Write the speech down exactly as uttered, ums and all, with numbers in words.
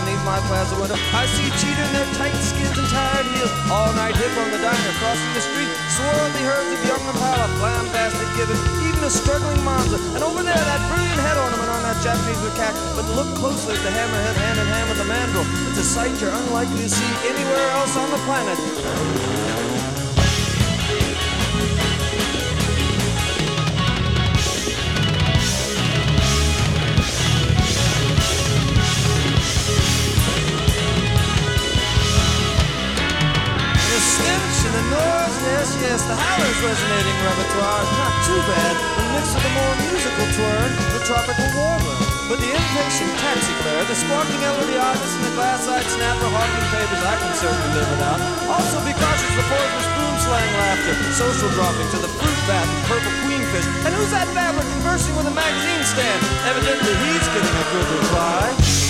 beneath my plaza window. I see cheetah in their tight skins and tired heels. All night hip on the diner, crossing the street. Swarthy herds of young Impala, flam-basted gibbon, even a struggling Monza. And over there, that brilliant head ornament on that Japanese macaque. But look closely at the hammerhead hand in hand with the mandrill. It's a sight you're unlikely to see anywhere else on the planet. The noise, yes, yes, the howler's resonating repertoire. Not too bad, when mixed with a more musical twirl, the tropical warbler. But the impatient taxi fare, the squawking elderly artist, and the glass-eyed snapper hawking papers I can certainly live without. Also be cautious the poisonous spoon slang laughter, social dropping to the fruit bat and purple queenfish. And who's that babbler conversing with a magazine stand? Evidently he's getting a good reply.